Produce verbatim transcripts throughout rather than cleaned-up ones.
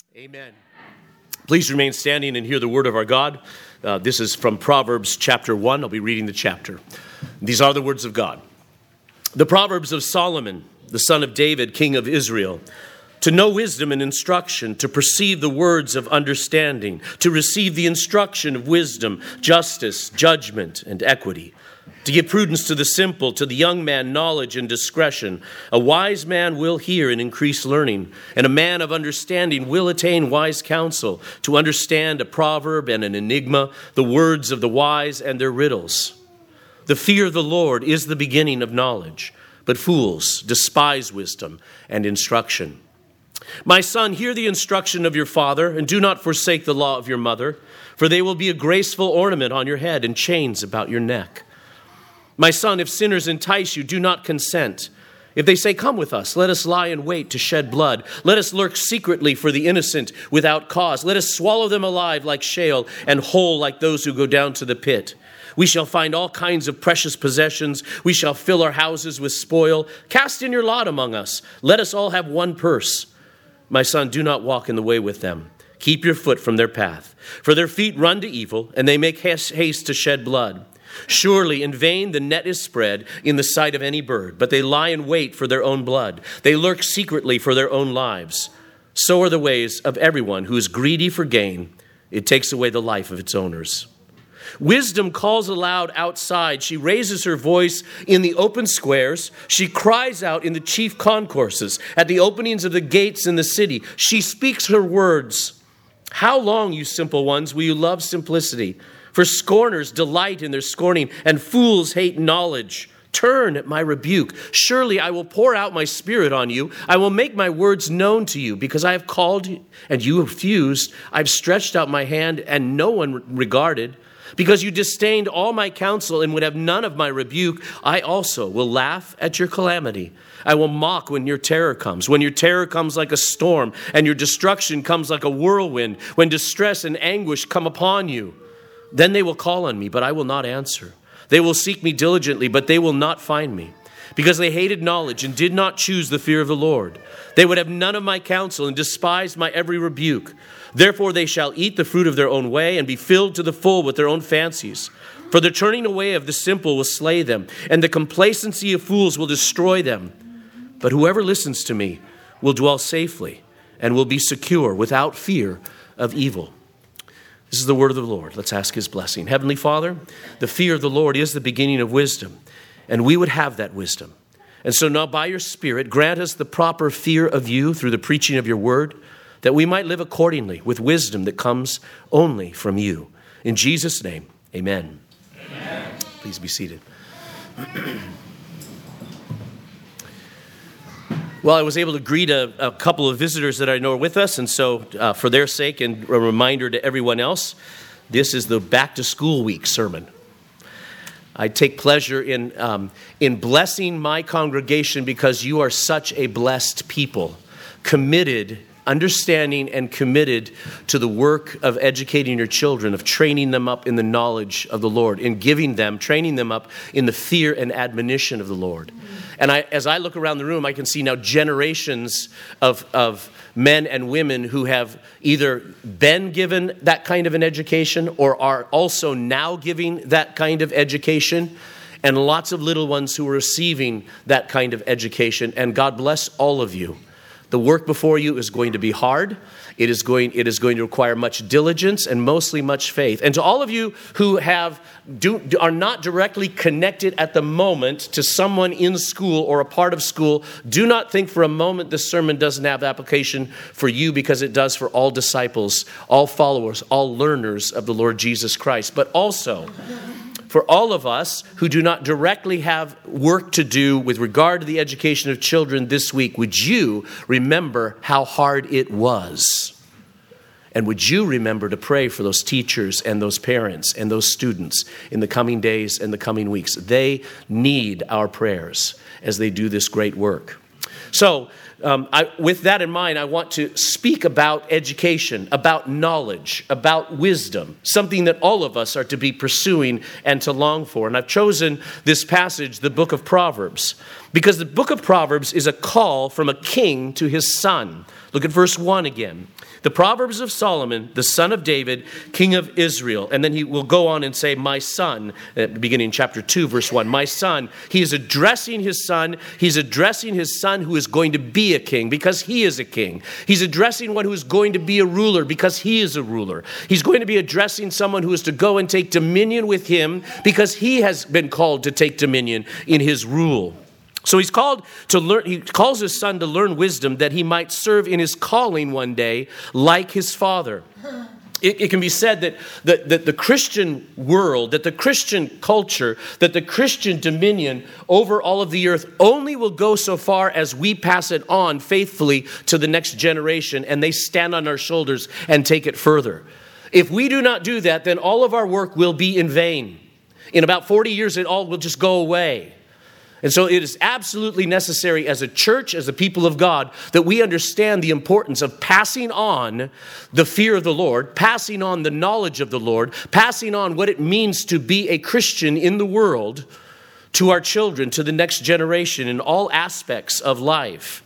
Amen. Please remain standing and hear the word of our God. Uh, this is from Proverbs chapter one. I'll be reading the chapter. These are the words of God. The Proverbs of Solomon, the son of David, king of Israel, to know wisdom and instruction, to perceive the words of understanding, to receive the instruction of wisdom, justice, judgment, and equity, to give prudence to the simple, to the young man knowledge and discretion. A wise man will hear and increase learning, and a man of understanding will attain wise counsel, to understand a proverb and an enigma, the words of the wise and their riddles. The fear of the Lord is the beginning of knowledge, but fools despise wisdom and instruction. My son, hear the instruction of your father, and do not forsake the law of your mother, for they will be a graceful ornament on your head and chains about your neck. My son, if sinners entice you, do not consent. If they say, come with us, let us lie in wait to shed blood. Let us lurk secretly for the innocent without cause. Let us swallow them alive like Sheol and whole like those who go down to the pit. We shall find all kinds of precious possessions. We shall fill our houses with spoil. Cast in your lot among us. Let us all have one purse. My son, do not walk in the way with them. Keep your foot from their path. For their feet run to evil, and they make haste to shed blood. Surely in vain the net is spread in the sight of any bird, but they lie in wait for their own blood. They lurk secretly for their own lives. So are the ways of everyone who is greedy for gain. It takes away the life of its owners. Wisdom calls aloud outside. She raises her voice in the open squares. She cries out in the chief concourses, at the openings of the gates in the city. She speaks her words. How long, you simple ones, will you love simplicity? For scorners delight in their scorning, and fools hate knowledge. Turn at my rebuke. Surely I will pour out my spirit on you. I will make my words known to you, because I have called and you refused. I've stretched out my hand and no one regarded. Because you disdained all my counsel and would have none of my rebuke, I also will laugh at your calamity. I will mock when your terror comes, when your terror comes like a storm and your destruction comes like a whirlwind, when distress and anguish come upon you. Then they will call on me, but I will not answer. They will seek me diligently, but they will not find me, because they hated knowledge and did not choose the fear of the Lord. They would have none of my counsel and despised my every rebuke. Therefore they shall eat the fruit of their own way and be filled to the full with their own fancies. For the turning away of the simple will slay them, and the complacency of fools will destroy them. But whoever listens to me will dwell safely and will be secure without fear of evil. This is the word of the Lord. Let's ask his blessing. Heavenly Father, the fear of the Lord is the beginning of wisdom, and we would have that wisdom. And so now by your Spirit, grant us the proper fear of you through the preaching of your word, that we might live accordingly with wisdom that comes only from you. In Jesus' name, amen. Amen. Please be seated. Well, I was able to greet a, a couple of visitors that I know are with us, and so uh, for their sake and a reminder to everyone else, this is the Back to School Week sermon. I take pleasure in um, in blessing my congregation because you are such a blessed people, committed, understanding and committed to the work of educating your children, of training them up in the knowledge of the Lord, in giving them, training them up in the fear and admonition of the Lord. And I, as I look around the room, I can see now generations of, of men and women who have either been given that kind of an education or are also now giving that kind of education, and lots of little ones who are receiving that kind of education. And God bless all of you. The work before you is going to be hard. It is going, it is going to require much diligence and mostly much faith. And to all of you who have do, are not directly connected at the moment to someone in school or a part of school, do not think for a moment this sermon doesn't have application for you, because it does for all disciples, all followers, all learners of the Lord Jesus Christ. But also, for all of us who do not directly have work to do with regard to the education of children this week, would you remember how hard it was? And would you remember to pray for those teachers and those parents and those students in the coming days and the coming weeks? They need our prayers as they do this great work. So um, I, with that in mind, I want to speak about education, about knowledge, about wisdom, something that all of us are to be pursuing and to long for. And I've chosen this passage, the book of Proverbs, because the book of Proverbs is a call from a king to his son. Look at verse one again. The Proverbs of Solomon, the son of David, king of Israel. And then he will go on and say, my son, at the beginning chapter two, verse one, my son. He is addressing his son. He's addressing his son who is going to be a king because he is a king. He's addressing one who is going to be a ruler because he is a ruler. He's going to be addressing someone who is to go and take dominion with him because he has been called to take dominion in his rule. So he's called to learn, he calls his son to learn wisdom that he might serve in his calling one day like his father. It, it can be said that, that, that the Christian world, that the Christian culture, that the Christian dominion over all of the earth only will go so far as we pass it on faithfully to the next generation and they stand on our shoulders and take it further. If we do not do that, then all of our work will be in vain. In about forty years, it all will just go away. And so it is absolutely necessary as a church, as a people of God, that we understand the importance of passing on the fear of the Lord, passing on the knowledge of the Lord, passing on what it means to be a Christian in the world to our children, to the next generation in all aspects of life.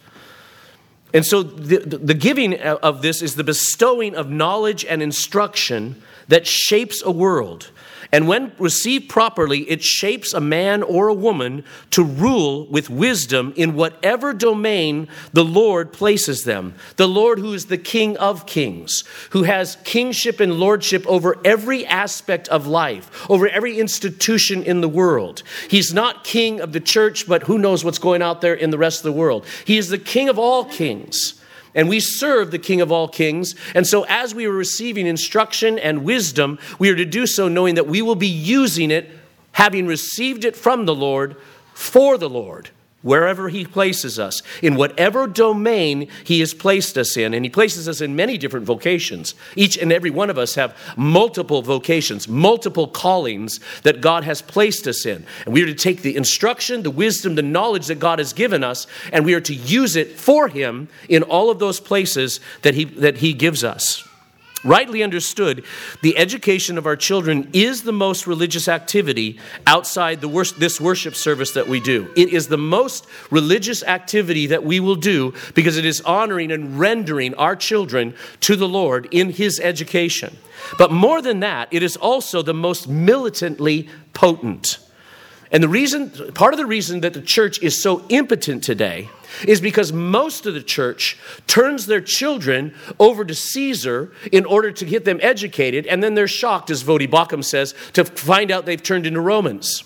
And so the, the giving of this is the bestowing of knowledge and instruction that shapes a world. And when received properly, it shapes a man or a woman to rule with wisdom in whatever domain the Lord places them. The Lord who is the King of kings, who has kingship and lordship over every aspect of life, over every institution in the world. He's not king of the church, but who knows what's going out there in the rest of the world. He is the King of all kings. And we serve the King of all kings. And so as we are receiving instruction and wisdom, we are to do so knowing that we will be using it, having received it from the Lord, for the Lord, wherever he places us, in whatever domain he has placed us in. And he places us in many different vocations. Each and every one of us have multiple vocations, multiple callings that God has placed us in. And we are to take the instruction, the wisdom, the knowledge that God has given us, and we are to use it for him in all of those places that he, that he gives us. Rightly understood, the education of our children is the most religious activity outside the wor- this worship service that we do. It is the most religious activity that we will do because it is honoring and rendering our children to the Lord in his education. But more than that, it is also the most militantly potent. And the reason, part of the reason that the church is so impotent today is because most of the church turns their children over to Caesar in order to get them educated, and then they're shocked, as Voddie Baucham says, to find out they've turned into Romans.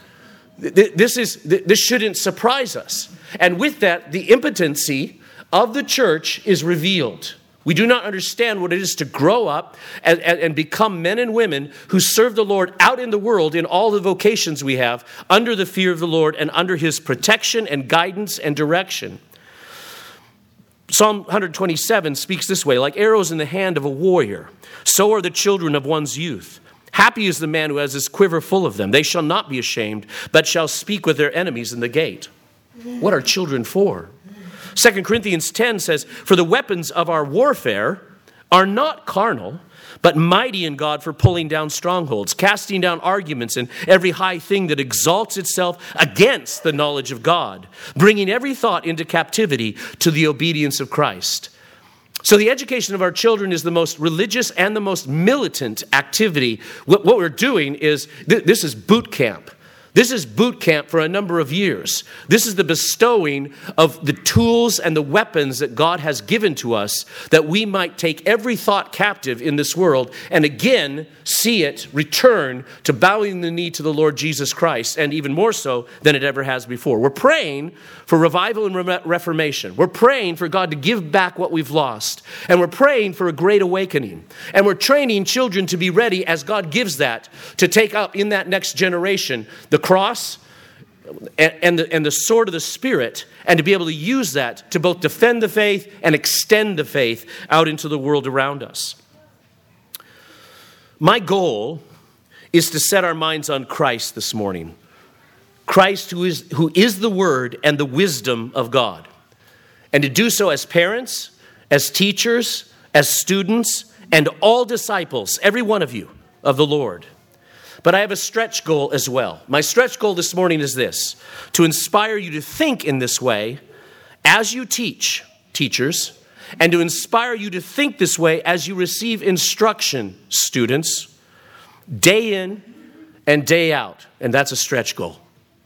This is this shouldn't surprise us. And with that, the impotency of the church is revealed. We do not understand what it is to grow up and, and, and become men and women who serve the Lord out in the world in all the vocations we have, under the fear of the Lord and under his protection and guidance and direction. Psalm one twenty-seven speaks this way, like arrows in the hand of a warrior, so are the children of one's youth. Happy is the man who has his quiver full of them. They shall not be ashamed, but shall speak with their enemies in the gate. What are children for? Second Corinthians ten says, for the weapons of our warfare are not carnal, but mighty in God for pulling down strongholds, casting down arguments and every high thing that exalts itself against the knowledge of God, bringing every thought into captivity to the obedience of Christ. So the education of our children is the most religious and the most militant activity. What, what we're doing is, th- this is boot camp. This is boot camp for a number of years. This is the bestowing of the tools and the weapons that God has given to us that we might take every thought captive in this world and again see it return to bowing the knee to the Lord Jesus Christ, and even more so than it ever has before. We're praying for revival and re- reformation. We're praying for God to give back what we've lost. And we're praying for a great awakening. And we're training children to be ready as God gives that, to take up in that next generation the cross and, and, the, and the sword of the Spirit, and to be able to use that to both defend the faith and extend the faith out into the world around us. My goal is to set our minds on Christ this morning. Christ who is, who is the Word and the wisdom of God. and to do so as parents, as teachers, as students, and all disciples, every one of you, of the Lord. But I have a stretch goal as well. My stretch goal this morning is this: to inspire you to think in this way as you teach, teachers, and to inspire you to think this way as you receive instruction, students, day in and day out. And that's a stretch goal.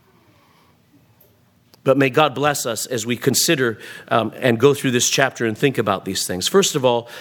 But may God bless us as we consider um, and go through this chapter and think about these things. First of all,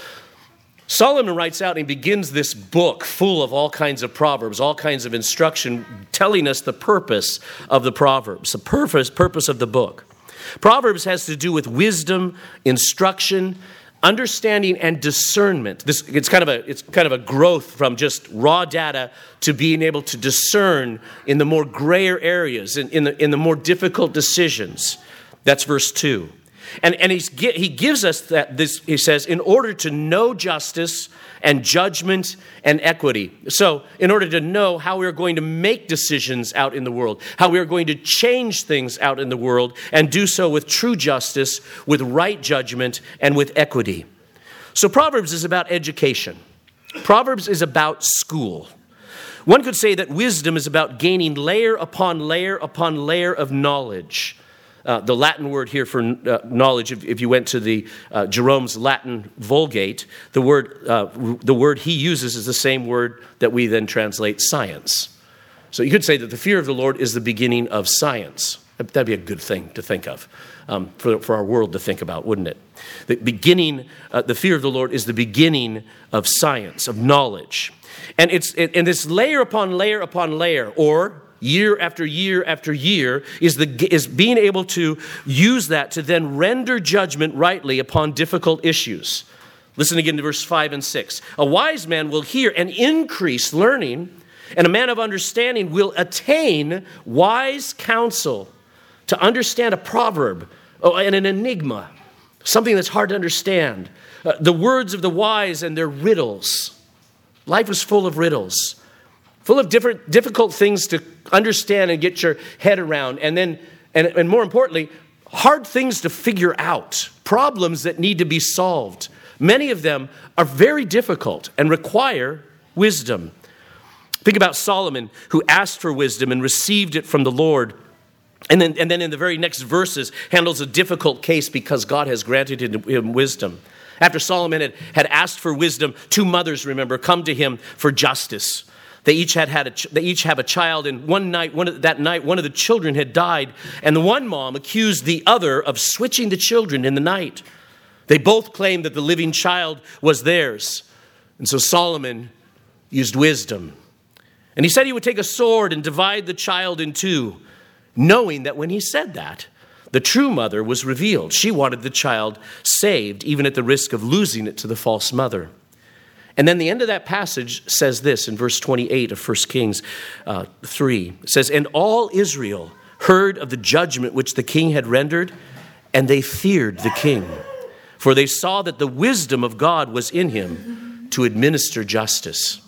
Solomon writes out and begins this book full of all kinds of proverbs, all kinds of instruction, telling us the purpose of the Proverbs, the purpose, purpose of the book. Proverbs has to do with wisdom, instruction, understanding, and discernment. This it's kind of a it's kind of a growth from just raw data to being able to discern in the more grayer areas, in, in the in the more difficult decisions. That's verse two. And, and he's, he gives us that, this, he says, in order to know justice and judgment and equity. So in order to know how we're going to make decisions out in the world, how we're going to change things out in the world, and do so with true justice, with right judgment, and with equity. So Proverbs is about education. Proverbs is about school. One could say that wisdom is about gaining layer upon layer upon layer of knowledge. Uh, the Latin word here for uh, knowledge, if, if you went to the uh, Jerome's Latin Vulgate, the word uh, the word he uses is the same word that we then translate science. So you could say that the fear of the Lord is the beginning of science. That'd be a good thing to think of, um, for, for our world to think about, wouldn't it? The beginning, uh, the fear of the Lord is the beginning of science, of knowledge. And it's it, and this layer upon layer upon layer, or year after year after year, is the is being able to use that to then render judgment rightly upon difficult issues. Listen again to verse five and six. A wise man will hear and increase learning, and a man of understanding will attain wise counsel. To understand a proverb oh, and an enigma, something that's hard to understand. Uh, the words of the wise and their riddles. Life is full of riddles. Full of different difficult things to understand and get your head around. And then, and, and more importantly, hard things to figure out. Problems that need to be solved. Many of them are very difficult and require wisdom. Think about Solomon, who asked for wisdom and received it from the Lord. And then, and then in the very next verses, handles a difficult case because God has granted him wisdom. After Solomon had, had asked for wisdom, two mothers, remember, come to him for justice. They each had had a, they each have a child, and one night, one of, that night, one of the children had died, and the one mom accused the other of switching the children in the night. They both claimed that the living child was theirs, and so Solomon used wisdom, and he said he would take a sword and divide the child in two, knowing that when he said that, the true mother was revealed. She wanted the child saved, even at the risk of losing it to the false mother. And then the end of that passage says this in verse twenty-eight of First Kings uh, three. It says, and all Israel heard of the judgment which the king had rendered, and they feared the king. For they saw that the wisdom of God was in him to administer justice.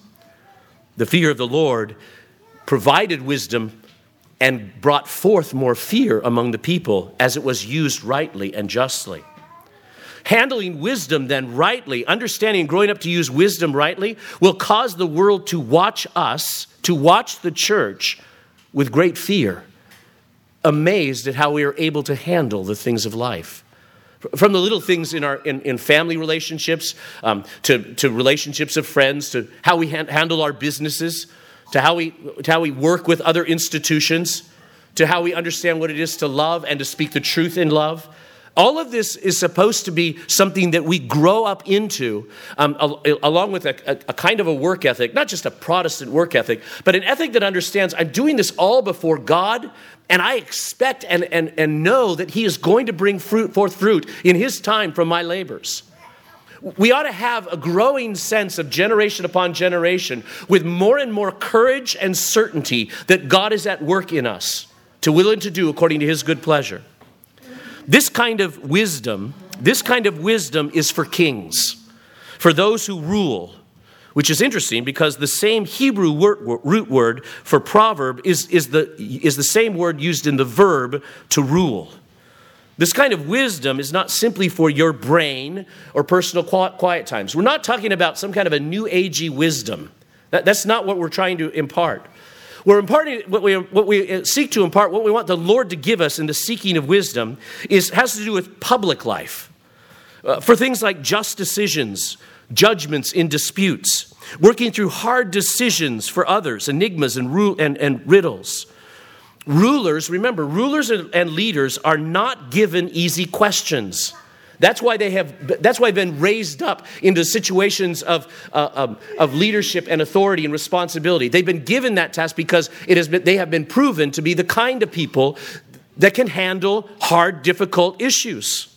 The fear of the Lord provided wisdom and brought forth more fear among the people as it was used rightly and justly. Handling wisdom then rightly, understanding and growing up to use wisdom rightly, will cause the world to watch us, to watch the church with great fear, amazed at how we are able to handle the things of life. From the little things in our in, in family relationships, um, to, to relationships of friends, to how we ha- handle our businesses, to how we to how we work with other institutions, to how we understand what it is to love and to speak the truth in love. All of this is supposed to be something that we grow up into, um, along with a, a, a kind of a work ethic, not just a Protestant work ethic, but an ethic that understands I'm doing this all before God, and I expect and, and, and know that he is going to bring fruit, forth fruit in his time from my labors. We ought to have a growing sense of generation upon generation with more and more courage and certainty that God is at work in us to will and to do according to his good pleasure. This kind of wisdom, this kind of wisdom is for kings, for those who rule, which is interesting because the same Hebrew word, root word for proverb is, is, the, is the same word used in the verb to rule. This kind of wisdom is not simply for your brain or personal quiet times. We're not talking about some kind of a new agey wisdom. That, that's not what we're trying to impart. We're imparting what we what we seek to impart, what we want the Lord to give us in the seeking of wisdom is has to do with public life. Uh, for things like just decisions, judgments in disputes, working through hard decisions for others, enigmas and, ru- and, and riddles. Rulers, remember, rulers and leaders are not given easy questions. That's why they have. That's why they've been raised up into situations of uh, um, of leadership and authority and responsibility. They've been given that task because it has been. They have been proven to be the kind of people that can handle hard, difficult issues.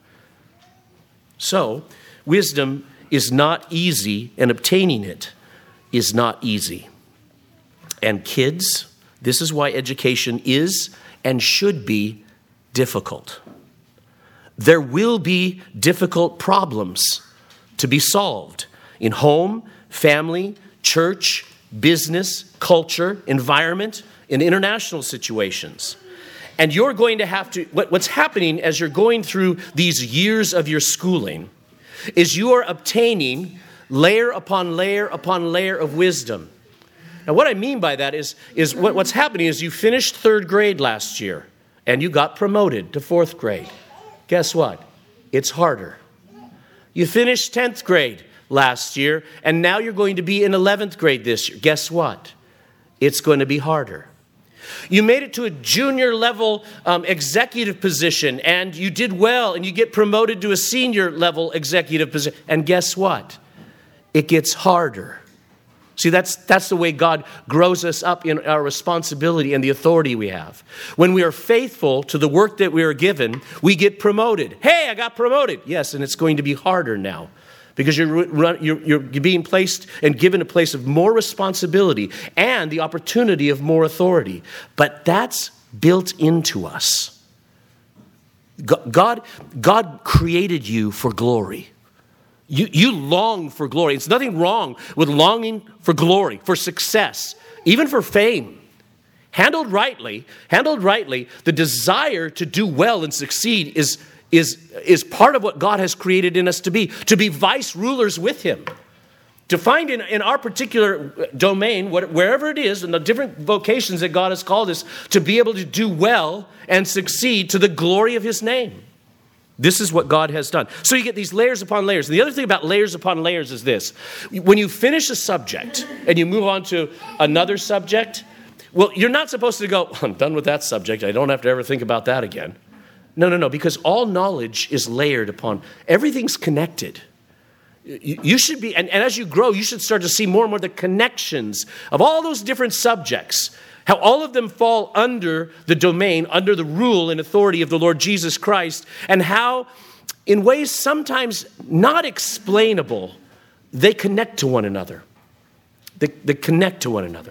So, wisdom is not easy, and obtaining it is not easy. And kids, this is why education is and should be difficult. There will be difficult problems to be solved in home, family, church, business, culture, environment, in international situations. And you're going to have to, what, what's happening as you're going through these years of your schooling is you are obtaining layer upon layer upon layer of wisdom. Now, what I mean by that is, is what, what's happening is you finished third grade last year and you got promoted to fourth grade. Guess what? It's harder. You finished tenth grade last year, and now you're going to be in eleventh grade this year. Guess what? It's going to be harder. You made it to a junior level um, executive position, and you did well, and you get promoted to a senior level executive position. And guess what? It gets harder. See, that's that's the way God grows us up in our responsibility and the authority we have. When we are faithful to the work that we are given, we get promoted. Hey, I got promoted. Yes, and it's going to be harder now because you're, you're, you're being placed and given a place of more responsibility and the opportunity of more authority. But that's built into us. God, God created you for glory. You, you long for glory. It's nothing wrong with longing for glory, for success, even for fame. Handled rightly, handled rightly, the desire to do well and succeed is, is, is part of what God has created in us to be, to be vice rulers with Him. To find in, in our particular domain, what, wherever it is, in the different vocations that God has called us, to be able to do well and succeed to the glory of His name. This is what God has done. So you get these layers upon layers. And the other thing about layers upon layers is this. When you finish a subject and you move on to another subject, well, you're not supposed to go, I'm done with that subject. I don't have to ever think about that again. No, no, no, because all knowledge is layered upon. Everything's connected. You should be, and, and as you grow, you should start to see more and more the connections of all those different subjects. How all of them fall under the domain, under the rule and authority of the Lord Jesus Christ, and how, in ways sometimes not explainable, they connect to one another. They, they connect to one another.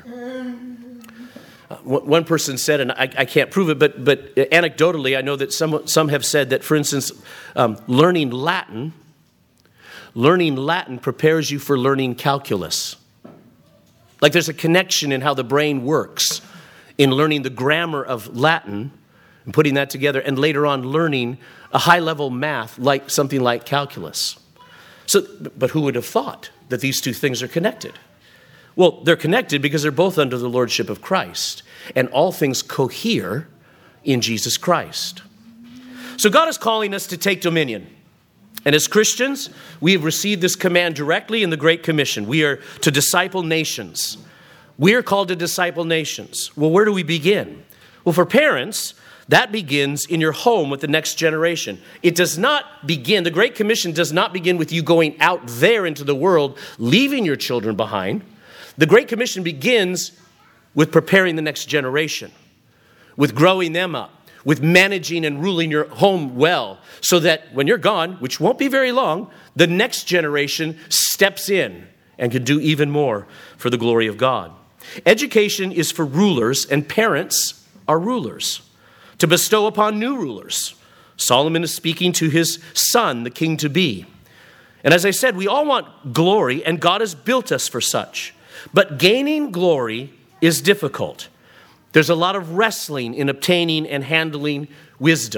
Uh, one person said, and I, I can't prove it, but, but anecdotally, I know that some, some have said that, for instance, um, learning Latin, learning Latin prepares you for learning calculus. Like there's a connection in how the brain works in learning the grammar of Latin and putting that together, and later on learning a high-level math like something like calculus. So, but who would have thought that these two things are connected? Well, they're connected because they're both under the lordship of Christ, and all things cohere in Jesus Christ. So God is calling us to take dominion. And as Christians, we have received this command directly in the Great Commission. We are to disciple nations. We are called to disciple nations. Well, where do we begin? Well, for parents, that begins in your home with the next generation. It does not begin, the Great Commission does not begin with you going out there into the world, leaving your children behind. The Great Commission begins with preparing the next generation, with growing them up, with managing and ruling your home well, so that when you're gone, which won't be very long, the next generation steps in and can do even more for the glory of God. Education is for rulers, and parents are rulers, to bestow upon new rulers. Solomon is speaking to his son, the king-to-be. And as I said, we all want glory, and God has built us for such. But gaining glory is difficult. There's a lot of wrestling in obtaining and handling wisdom.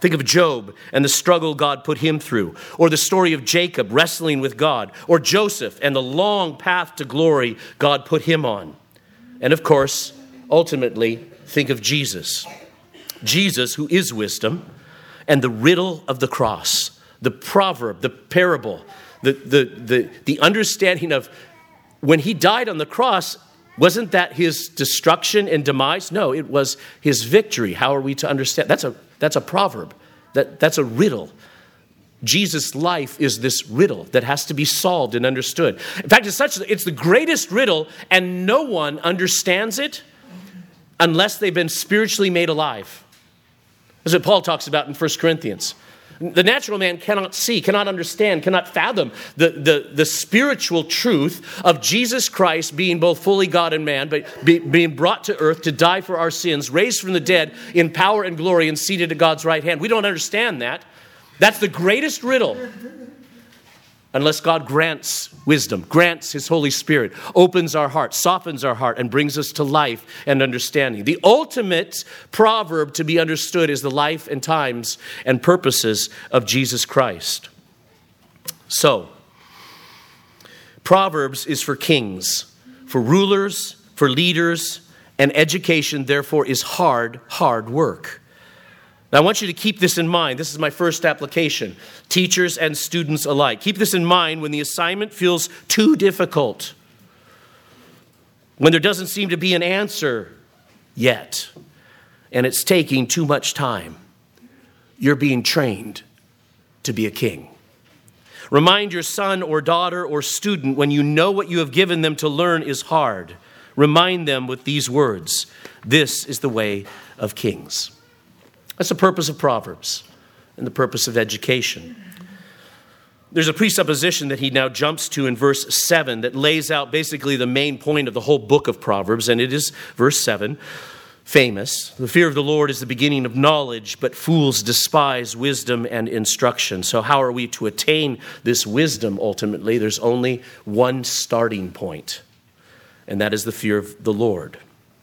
Think of Job and the struggle God put him through, or the story of Jacob wrestling with God, or Joseph and the long path to glory God put him on. And of course, ultimately, think of Jesus. Jesus, who is wisdom, and the riddle of the cross, the proverb, the parable, the, the, the, the understanding of when he died on the cross, wasn't that his destruction and demise? No, it was his victory. How are we to understand? That's a, that's a proverb. That, that's a riddle. Jesus' life is this riddle that has to be solved and understood. In fact, it's such it's the greatest riddle, and no one understands it unless they've been spiritually made alive. That's what Paul talks about in First Corinthians. The natural man cannot see, cannot understand, cannot fathom the, the, the spiritual truth of Jesus Christ being both fully God and man, but be, being brought to earth to die for our sins, raised from the dead in power and glory and seated at God's right hand. We don't understand that. That's the greatest riddle. Unless God grants wisdom, grants his Holy Spirit, opens our heart, softens our heart, and brings us to life and understanding. The ultimate proverb to be understood is the life and times and purposes of Jesus Christ. So, Proverbs is for kings, for rulers, for leaders, and education, therefore, is hard, hard work. Now, I want you to keep this in mind. This is my first application. Teachers and students alike. Keep this in mind when the assignment feels too difficult. When there doesn't seem to be an answer yet. And it's taking too much time. You're being trained to be a king. Remind your son or daughter or student when you know what you have given them to learn is hard. Remind them with these words. This is the way of kings. That's the purpose of Proverbs and the purpose of education. There's a presupposition that he now jumps to in verse seven that lays out basically the main point of the whole book of Proverbs, and it is verse seven, famous. The fear of the Lord is the beginning of knowledge, but fools despise wisdom and instruction. So how are we to attain this wisdom ultimately? There's only one starting point, and that is the fear of the Lord.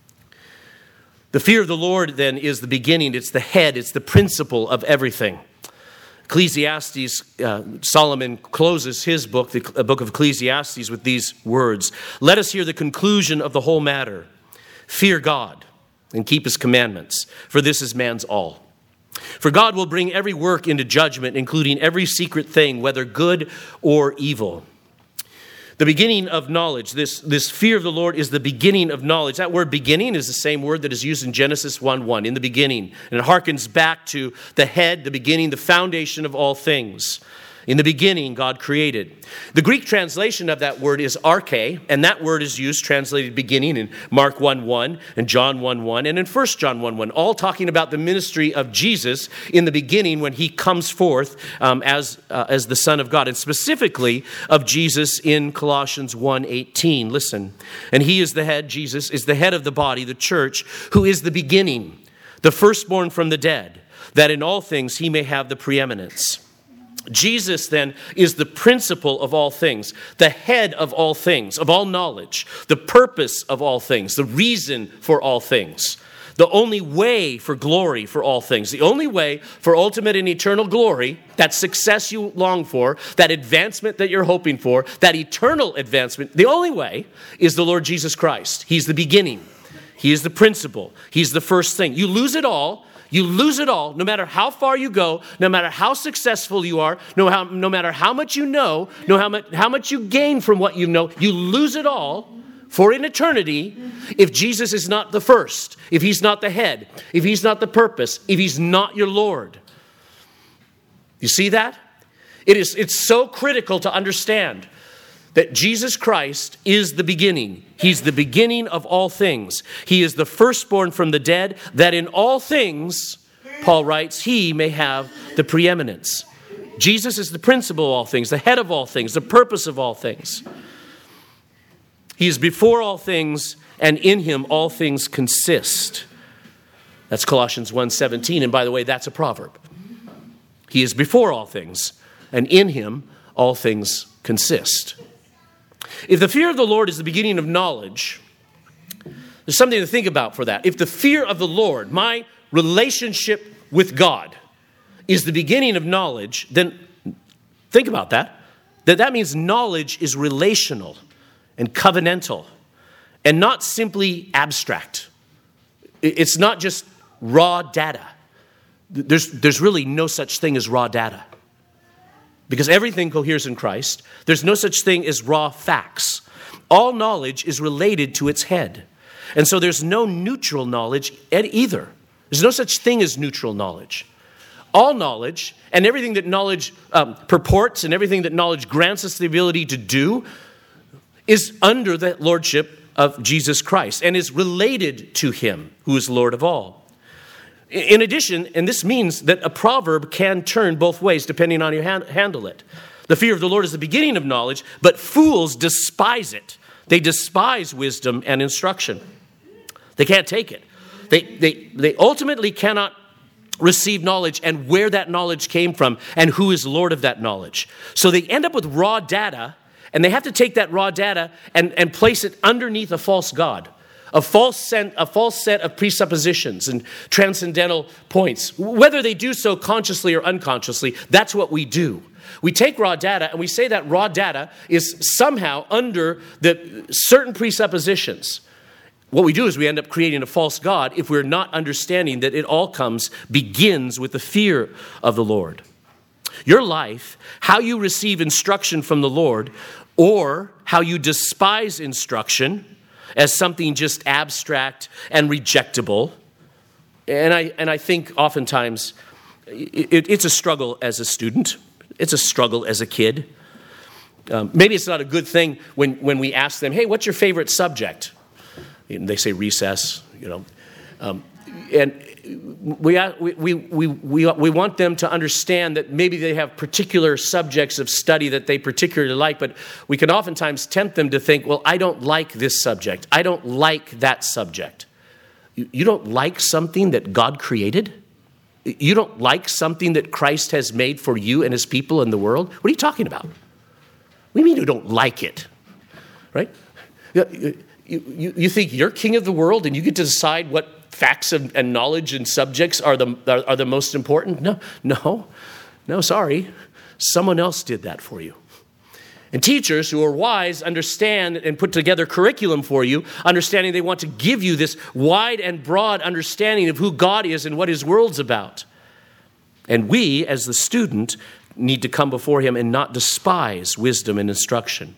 The fear of the Lord, then, is the beginning. It's the head. It's the principle of everything. Ecclesiastes, uh, Solomon closes his book, the book of Ecclesiastes, with these words. Let us hear the conclusion of the whole matter. Fear God and keep his commandments, for this is man's all. For God will bring every work into judgment, including every secret thing, whether good or evil. The beginning of knowledge, this, this fear of the Lord is the beginning of knowledge. That word beginning is the same word that is used in Genesis one one, in the beginning. And it harkens back to the head, the beginning, the foundation of all things. In the beginning, God created. The Greek translation of that word is arche, and that word is used, translated beginning, in Mark one one and John one one and in First John one one, all talking about the ministry of Jesus in the beginning when he comes forth um, as, uh, as the Son of God, and specifically of Jesus in Colossians one eighteen. Listen, and he is the head, Jesus is the head of the body, the church, who is the beginning, the firstborn from the dead, that in all things he may have the preeminence. Jesus, then, is the principle of all things, the head of all things, of all knowledge, the purpose of all things, the reason for all things, the only way for glory for all things, the only way for ultimate and eternal glory, that success you long for, that advancement that you're hoping for, that eternal advancement, the only way is the Lord Jesus Christ. He's the beginning. He is the principle. He's the first thing. You lose it all. You lose it all, no matter how far you go, no matter how successful you are, no, how, no matter how much you know, no how much, how much you gain from what you know, you lose it all for an eternity if Jesus is not the first, if he's not the head, if he's not the purpose, if he's not your Lord. You see that? It is, it's so critical to understand that Jesus Christ is the beginning. He's the beginning of all things. He is the firstborn from the dead, that in all things, Paul writes, he may have the preeminence. Jesus is the principle of all things, the head of all things, the purpose of all things. He is before all things, and in him all things consist. That's Colossians one seventeen, and by the way, that's a proverb. He is before all things, and in him all things consist. If the fear of the Lord is the beginning of knowledge, there's something to think about for that. If the fear of the Lord, my relationship with God, is the beginning of knowledge, then think about that. That that means knowledge is relational and covenantal and not simply abstract. It's not just raw data. There's, there's really no such thing as raw data. Because everything coheres in Christ. There's no such thing as raw facts. All knowledge is related to its head. And so there's no neutral knowledge either. There's no such thing as neutral knowledge. All knowledge and everything that knowledge um, purports and everything that knowledge grants us the ability to do is under the lordship of Jesus Christ and is related to him who is Lord of all. In addition, and this means that a proverb can turn both ways depending on how you hand, handle it. The fear of the Lord is the beginning of knowledge, but fools despise it. They despise wisdom and instruction. They can't take it. They, they, they ultimately cannot receive knowledge and where that knowledge came from and who is Lord of that knowledge. So they end up with raw data, and they have to take that raw data and, and place it underneath a false god, a false, set, a false set of presuppositions and transcendental points. Whether they do so consciously or unconsciously, that's what we do. We take raw data and we say that raw data is somehow under the certain presuppositions. What we do is we end up creating a false god if we're not understanding that it all comes, begins with the fear of the Lord. Your life, how you receive instruction from the Lord, or how you despise instruction as something just abstract and rejectable. And I and I think oftentimes it, it's a struggle as a student. It's a struggle as a kid. Um, maybe it's not a good thing when, when we ask them, hey, what's your favorite subject? And they say recess, you know. Um, and we, we, we, we, we want them to understand that maybe they have particular subjects of study that they particularly like, but we can oftentimes tempt them to think, well, I don't like this subject. I don't like that subject. You, you don't like something that God created? You don't like something that Christ has made for you and his people in the world? What are you talking about? What do you mean you don't like it? Right? You, you, you think you're king of the world and you get to decide what facts and, and knowledge and subjects are the, are, are the most important? No, no, no, sorry. Someone else did that for you. And teachers who are wise understand and put together curriculum for you, understanding they want to give you this wide and broad understanding of who God is and what his world's about. And we, as the student, need to come before him and not despise wisdom and instruction.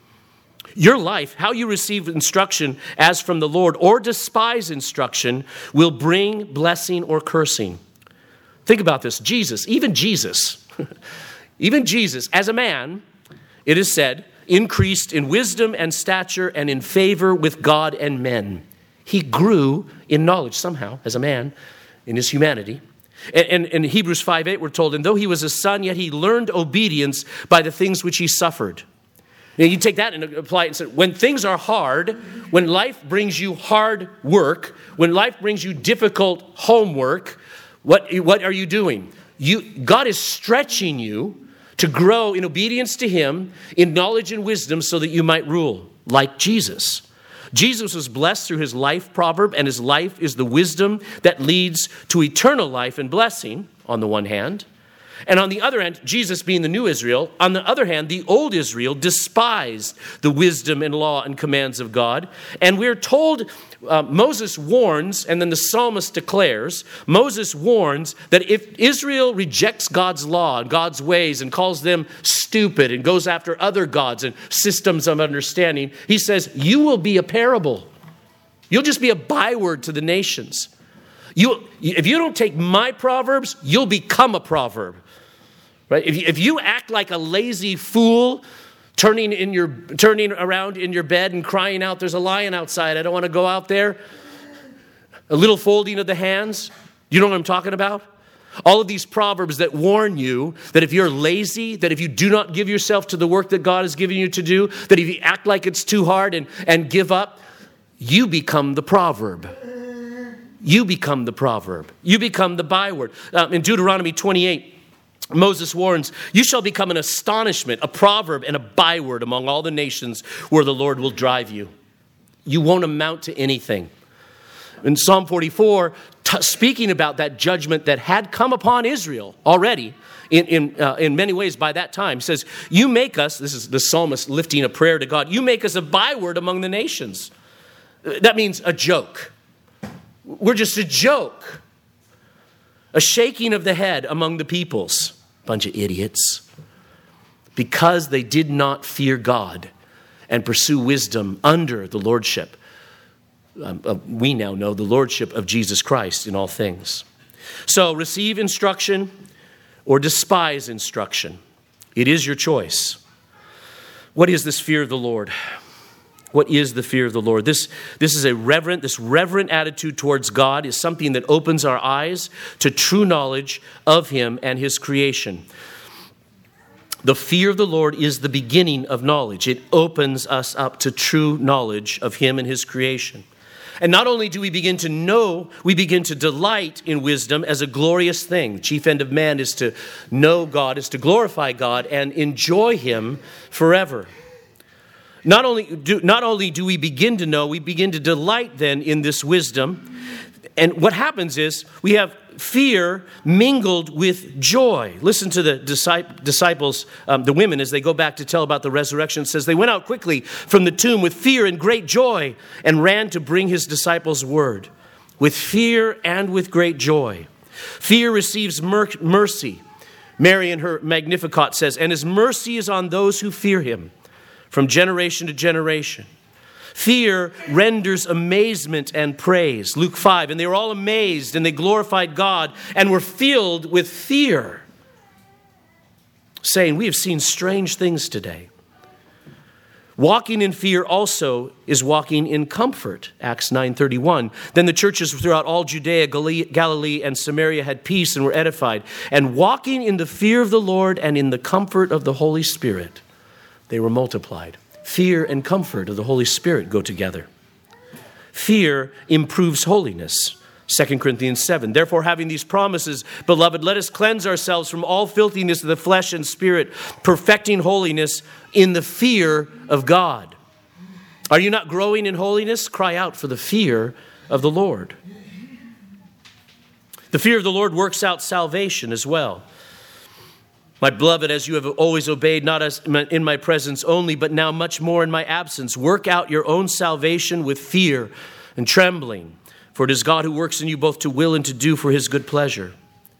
Your life, how you receive instruction as from the Lord or despise instruction, will bring blessing or cursing. Think about this. Jesus, even Jesus, even Jesus, as a man, it is said, increased in wisdom and stature and in favor with God and men. He grew in knowledge somehow as a man in his humanity. And in Hebrews five eight, we're told, and though he was a son, yet he learned obedience by the things which he suffered. Now you take that and apply it and say, when things are hard, when life brings you hard work, when life brings you difficult homework, what, what are you doing? You, God is stretching you to grow in obedience to him, in knowledge and wisdom, so that you might rule like Jesus. Jesus was blessed through his life proverb, and his life is the wisdom that leads to eternal life and blessing on the one hand. And on the other hand, Jesus being the new Israel, on the other hand, the old Israel despised the wisdom and law and commands of God. And we're told, uh, Moses warns, and then the psalmist declares, Moses warns that if Israel rejects God's law and God's ways and calls them stupid and goes after other gods and systems of understanding, he says, you will be a parable. You'll just be a byword to the nations. You, if you don't take my proverbs, you'll become a proverb. Right? If you, if you act like a lazy fool, turning in your turning around in your bed and crying out, "There's a lion outside! I don't want to go out there." A little folding of the hands. You know what I'm talking about? All of these proverbs that warn you that if you're lazy, that if you do not give yourself to the work that God has given you to do, that if you act like it's too hard and, and give up, you become the proverb. You become the proverb. You become the byword. Um, in Deuteronomy twenty-eight, Moses warns, you shall become an astonishment, a proverb, and a byword among all the nations where the Lord will drive you. You won't amount to anything. In Psalm forty-four, t- speaking about that judgment that had come upon Israel already in, in, uh, in many ways by that time. He says, you make us, this is the psalmist lifting a prayer to God, you make us a byword among the nations. That means a joke. We're just a joke. A shaking of the head among the peoples. Bunch of idiots. Because they did not fear God and pursue wisdom under the lordship. Um, uh, we now know the lordship of Jesus Christ in all things. So receive instruction or despise instruction. It is your choice. What is this fear of the Lord? What is the fear of the Lord? This, this is a reverent, this reverent attitude towards God is something that opens our eyes to true knowledge of Him and His creation. The fear of the Lord is the beginning of knowledge. It opens us up to true knowledge of Him and His creation. And not only do we begin to know, we begin to delight in wisdom as a glorious thing. The chief end of man is to know God, is to glorify God and enjoy Him forever. Not only do, not only do we begin to know, we begin to delight then in this wisdom. And what happens is we have fear mingled with joy. Listen to the disciples, um, the women, as they go back to tell about the resurrection. It says, they went out quickly from the tomb with fear and great joy and ran to bring his disciples word. With fear and with great joy. Fear receives mer- mercy. Mary in her Magnificat says, and his mercy is on those who fear him. From generation to generation. Fear renders amazement and praise. Luke five, and they were all amazed and they glorified God and were filled with fear, saying, we have seen strange things today. Walking in fear also is walking in comfort. Acts nine thirty-one. Then the churches throughout all Judea, Galilee, and Samaria had peace and were edified. And walking in the fear of the Lord and in the comfort of the Holy Spirit, they were multiplied. Fear and comfort of the Holy Spirit go together. Fear improves holiness. Second Corinthians seven. Therefore, having these promises, beloved, let us cleanse ourselves from all filthiness of the flesh and spirit, perfecting holiness in the fear of God. Are you not growing in holiness? Cry out for the fear of the Lord. The fear of the Lord works out salvation as well. My beloved, as you have always obeyed, not as in my presence only, but now much more in my absence, work out your own salvation with fear and trembling. For it is God who works in you both to will and to do for his good pleasure.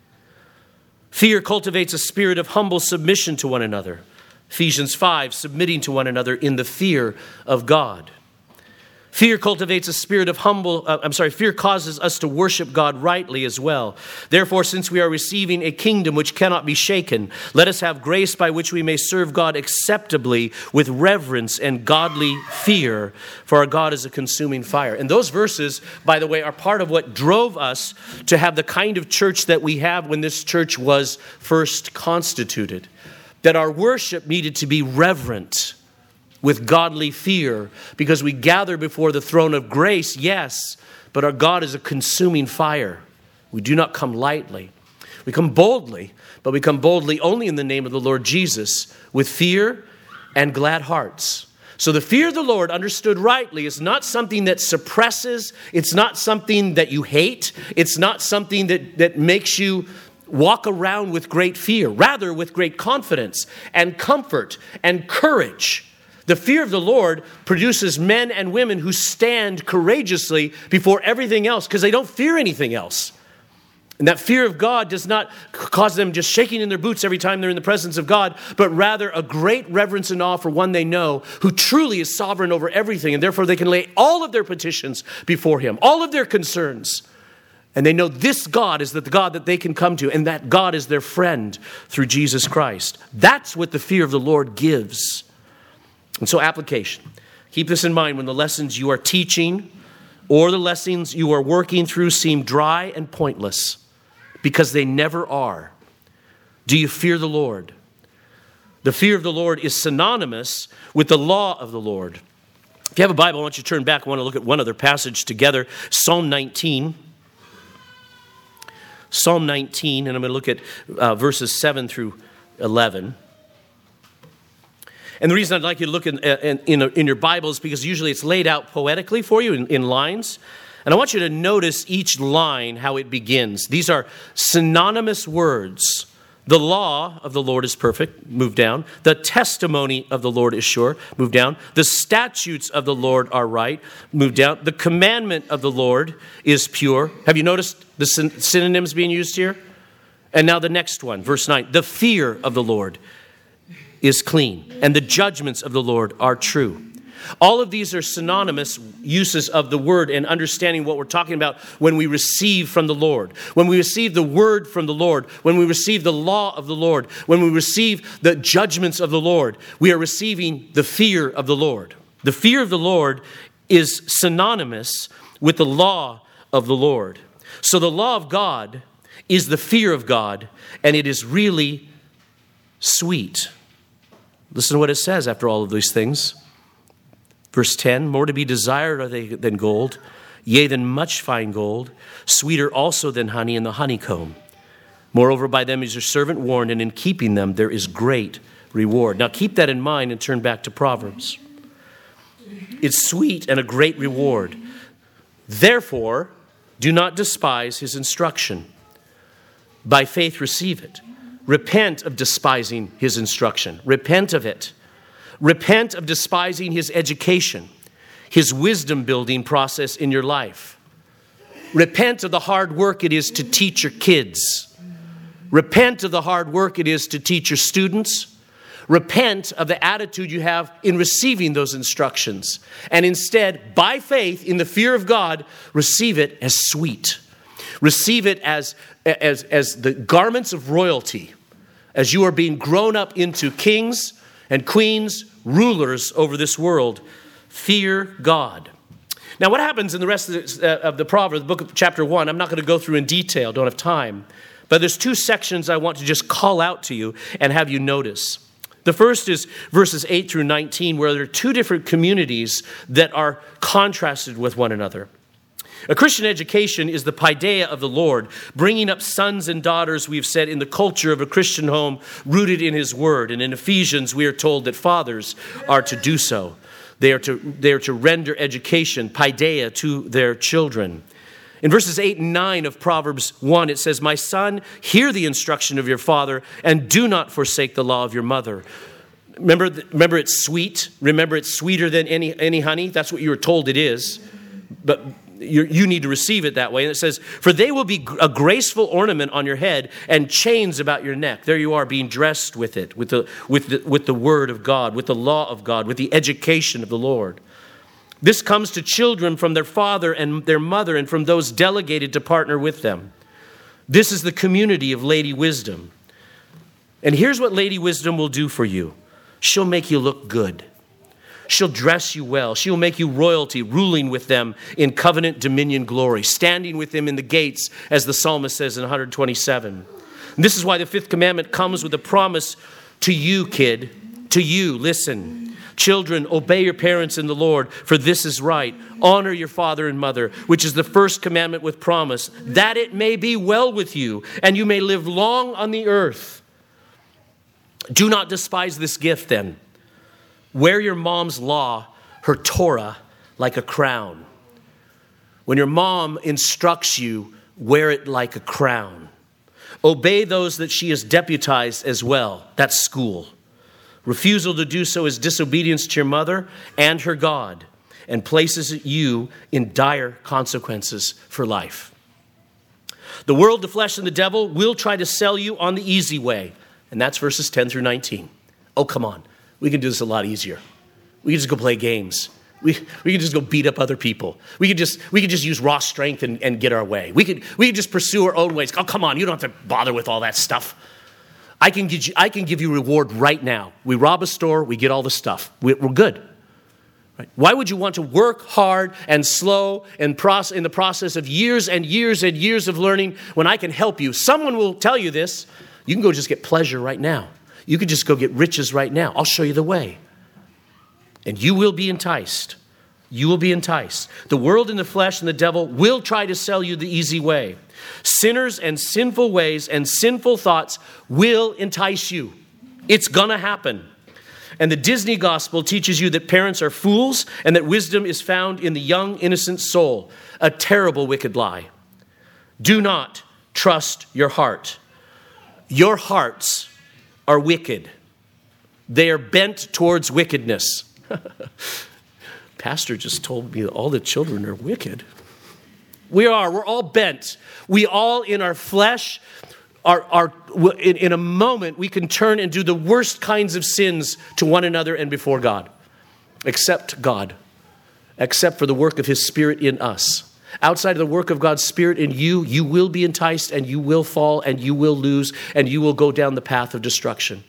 Fear cultivates a spirit of humble submission to one another. Ephesians five, submitting to one another in the fear of God. Fear cultivates a spirit of humble, uh, I'm sorry, fear causes us to worship God rightly as well. Therefore, since we are receiving a kingdom which cannot be shaken, let us have grace by which we may serve God acceptably with reverence and godly fear, for our God is a consuming fire. And those verses, by the way, are part of what drove us to have the kind of church that we have when this church was first constituted. That our worship needed to be reverent, with godly fear, because we gather before the throne of grace, yes, but our God is a consuming fire. We do not come lightly. We come boldly, but we come boldly only in the name of the Lord Jesus, with fear and glad hearts. So the fear of the Lord, understood rightly, is not something that suppresses. It's not something that you hate. It's not something that, that makes you walk around with great fear. Rather, with great confidence and comfort and courage. The fear of the Lord produces men and women who stand courageously before everything else because they don't fear anything else. And that fear of God does not cause them just shaking in their boots every time they're in the presence of God, but rather a great reverence and awe for one they know who truly is sovereign over everything, and therefore they can lay all of their petitions before him, all of their concerns. And they know this God is the God that they can come to, and that God is their friend through Jesus Christ. That's what the fear of the Lord gives. And so application. Keep this in mind when the lessons you are teaching or the lessons you are working through seem dry and pointless, because they never are. Do you fear the Lord? The fear of the Lord is synonymous with the law of the Lord. If you have a Bible, I want you to turn back. I want to look at one other passage together. Psalm nineteen. Psalm nineteen, and I'm going to look at uh, verses seven through eleven. And the reason I'd like you to look in, in, in, in your Bible is because usually it's laid out poetically for you in, in lines. And I want you to notice each line, how it begins. These are synonymous words. The law of the Lord is perfect, move down. The testimony of the Lord is sure, move down. The statutes of the Lord are right, move down. The commandment of the Lord is pure. Have you noticed the syn- synonyms being used here? And now the next one, verse nine. The fear of the Lord is clean, and the judgments of the Lord are true. All of these are synonymous uses of the word and understanding what we're talking about when we receive from the Lord. When we receive the word from the Lord, when we receive the law of the Lord, when we receive the judgments of the Lord, we are receiving the fear of the Lord. The fear of the Lord is synonymous with the law of the Lord. So the law of God is the fear of God, and it is really sweet. Listen to what it says after all of these things. Verse ten, more to be desired are they than gold, yea, than much fine gold, sweeter also than honey and the honeycomb. Moreover, by them is your servant warned, and in keeping them there is great reward. Now keep that in mind and turn back to Proverbs. It's sweet and a great reward. Therefore, do not despise his instruction. By faith receive it. Repent of despising his instruction. Repent of it. Repent of despising his education, his wisdom building process in your life. Repent of the hard work it is to teach your kids. Repent of the hard work it is to teach your students. Repent of the attitude you have in receiving those instructions. And instead, by faith, in the fear of God, receive it as sweet. Receive it as, as, as the garments of royalty, as you are being grown up into kings and queens, rulers over this world. Fear God. Now, what happens in the rest of the, uh, of the Proverbs, the book of chapter one, I'm not going to go through in detail, don't have time. But there's two sections I want to just call out to you and have you notice. The first is verses eight through nineteen, where there are two different communities that are contrasted with one another. A Christian education is the paideia of the Lord, bringing up sons and daughters, we've said, in the culture of a Christian home rooted in his word. And in Ephesians, we are told that fathers are to do so. They are to, they are to render education, paideia, to their children. In verses eight and nine of Proverbs one, it says, "My son, hear the instruction of your father, and do not forsake the law of your mother." Remember, remember it's sweet. Remember it's sweeter than any, any honey. That's what you were told it is. But you, you need to receive it that way. And it says, "For they will be a graceful ornament on your head and chains about your neck." There you are, being dressed with it, with the, with the, with the word of God, with the law of God, with the education of the Lord. This comes to children from their father and their mother and from those delegated to partner with them. This is the community of Lady Wisdom. And here's what Lady Wisdom will do for you. She'll make you look good. She'll dress you well. She'll make you royalty, ruling with them in covenant dominion glory, standing with them in the gates, as the psalmist says in one twenty-seven. And this is why the fifth commandment comes with a promise to you, kid, to you. Listen. Children, obey your parents in the Lord, for this is right. Honor your father and mother, which is the first commandment with promise, that it may be well with you, and you may live long on the earth. Do not despise this gift then. Wear your mom's law, her Torah, like a crown. When your mom instructs you, wear it like a crown. Obey those that she has deputized as well. That's school. Refusal to do so is disobedience to your mother and her God, and places you in dire consequences for life. The world, the flesh, and the devil will try to sell you on the easy way, and that's verses ten through nineteen. Oh, come on. We can do this a lot easier. We can just go play games. We, we can just go beat up other people. We could just we could just use raw strength and, and get our way. We could we could just pursue our own ways. Oh, come on. You don't have to bother with all that stuff. I can give you, I can give you reward right now. We rob a store, we get all the stuff. We're good. Right? Why would you want to work hard and slow and process, in the process of years and years and years of learning when I can help you? Someone will tell you this. You can go just get pleasure right now. You can just go get riches right now. I'll show you the way. And you will be enticed. You will be enticed. The world and the flesh and the devil will try to sell you the easy way. Sinners and sinful ways and sinful thoughts will entice you. It's going to happen. and the Disney gospel teaches you that parents are fools and that wisdom is found in the young, innocent soul. A terrible, wicked lie. Do not trust your heart. Your hearts are wicked. They are bent towards wickedness. Pastor just told me that all the children are wicked. We are. We're all bent. We all in our flesh are, are in, in a moment, we can turn and do the worst kinds of sins to one another and before God. Except God. Except for the work of His Spirit in us. Outside of the work of God's Spirit in you, you will be enticed and you will fall and you will lose and you will go down the path of destruction.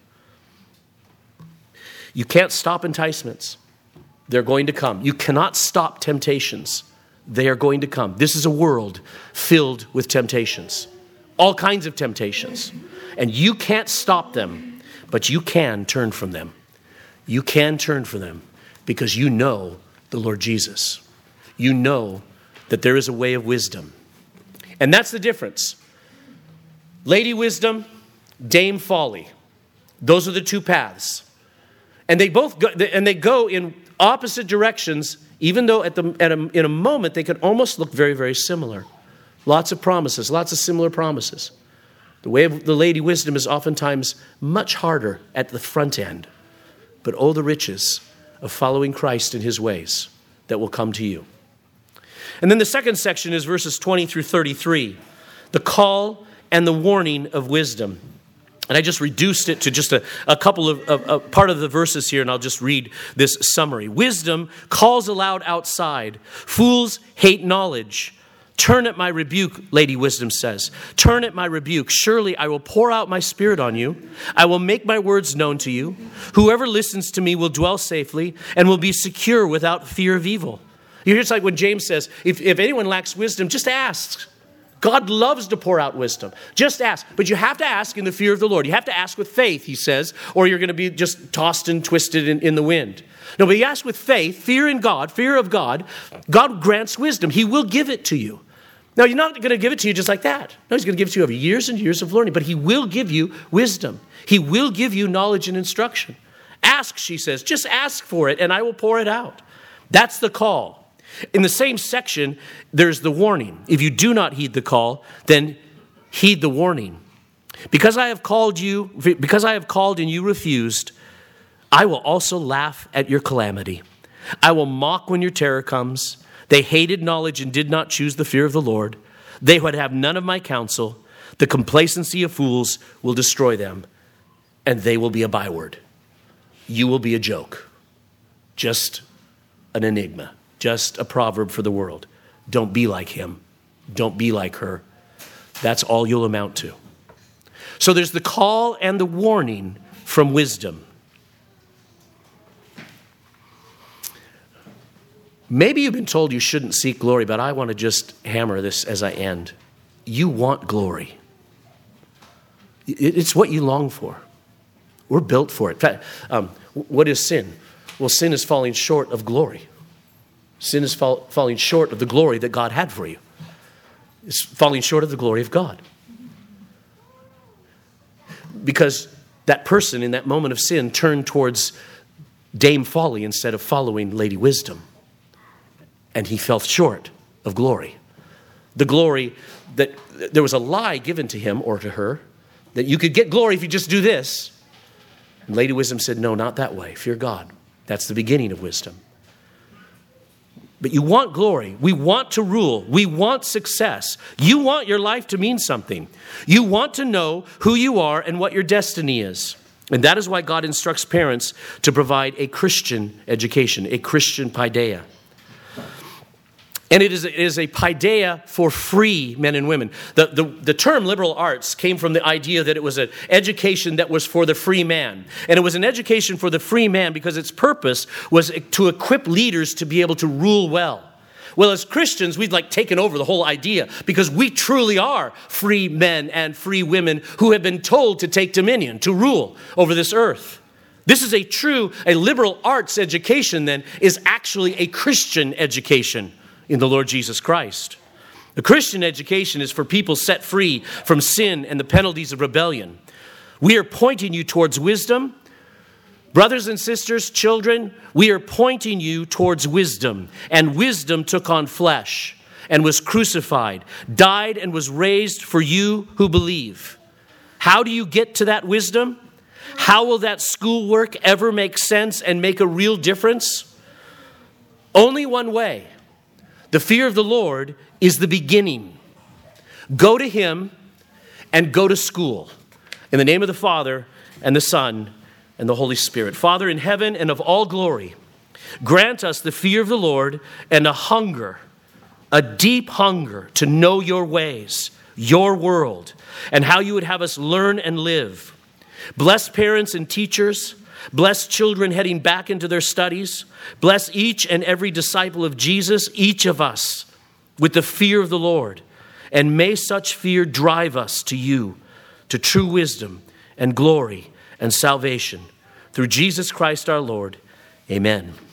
You can't stop enticements. They're going to come. You cannot stop temptations. They are going to come. This is a world filled with temptations. All kinds of temptations. And you can't stop them, but you can turn from them. You can turn from them because you know the Lord Jesus. You know that there is a way of wisdom. And that's the difference. Lady wisdom, Dame folly. Those are the two paths. And they both go, and they go in opposite directions, even though at the at a, in a moment they could almost look very, very similar. Lots of promises, lots of similar promises. The way of the lady wisdom is oftentimes much harder at the front end. But oh, the riches of following Christ in His ways that will come to you. And then the second section is verses twenty through thirty-three. The call and the warning of wisdom. And I just reduced it to just a, a couple of, of, of part of the verses here, and I'll just read this summary. Wisdom calls aloud outside. Fools hate knowledge. Turn at my rebuke, Lady Wisdom says. Turn at my rebuke. Surely I will pour out my Spirit on you. I will make my words known to you. Whoever listens to me will dwell safely and will be secure without fear of evil. You hear, it's like when James says, if, if anyone lacks wisdom, just ask. God loves to pour out wisdom. Just ask. But you have to ask in the fear of the Lord. You have to ask with faith, he says, or you're going to be just tossed and twisted in, in the wind. No, but you ask with faith, fear in God, fear of God. God grants wisdom. He will give it to you. Now, you're not going to give it to you just like that. No, He's going to give it to you over years and years of learning. But He will give you wisdom. He will give you knowledge and instruction. Ask, she says. Just ask for it, and I will pour it out. That's the call. In the same section, there's the warning. If you do not heed the call, then heed the warning. Because I have called you, because I have called and you refused, I will also laugh at your calamity. I will mock when your terror comes. They hated knowledge and did not choose the fear of the Lord. They would have none of my counsel. The complacency of fools will destroy them, and they will be a byword. You will be a joke. Just an enigma. Just a proverb for the world. Don't be like him. Don't be like her. That's all you'll amount to. So there's the call and the warning from wisdom. Maybe you've been told you shouldn't seek glory, but I want to just hammer this as I end. You want glory. It's what you long for. We're built for it. In fact, um, what is sin? Well, sin is falling short of glory. Sin is fall, falling short of the glory that God had for you. It's falling short of the glory of God. Because that person in that moment of sin turned towards Dame Folly instead of following Lady Wisdom. And he fell short of glory. The glory that there was a lie given to him or to her that you could get glory if you just do this. And Lady Wisdom said, no, not that way. Fear God. That's the beginning of wisdom. But you want glory. We want to rule. We want success. You want your life to mean something. You want to know who you are and what your destiny is. And that is why God instructs parents to provide a Christian education, a Christian paideia. And it is, it is a paideia for free men and women. The, the, the term liberal arts came from the idea that it was an education that was for the free man. And it was an education for the free man because its purpose was to equip leaders to be able to rule well. Well, as Christians, we've like taken over the whole idea because we truly are free men and free women who have been told to take dominion, to rule over this earth. This is a true, a liberal arts education then is actually a Christian education in the Lord Jesus Christ. The Christian education is for people set free from sin and the penalties of rebellion. We are pointing you towards wisdom, Brothers and sisters, children, we are pointing you towards wisdom. And wisdom took on flesh and was crucified, died and was raised for you who believe. How do you get to that wisdom? How will that schoolwork ever make sense and make a real difference? Only one way. The fear of the Lord is the beginning. Go to Him and go to school. In the name of the Father and the Son and the Holy Spirit. Father in heaven and of all glory, grant us the fear of the Lord and a hunger, a deep hunger to know your ways, your world, and how you would have us learn and live. Bless parents and teachers. Bless children heading back into their studies. Bless each and every disciple of Jesus, each of us, with the fear of the Lord. And may such fear drive us to you, to true wisdom and glory and salvation. Through Jesus Christ our Lord. Amen.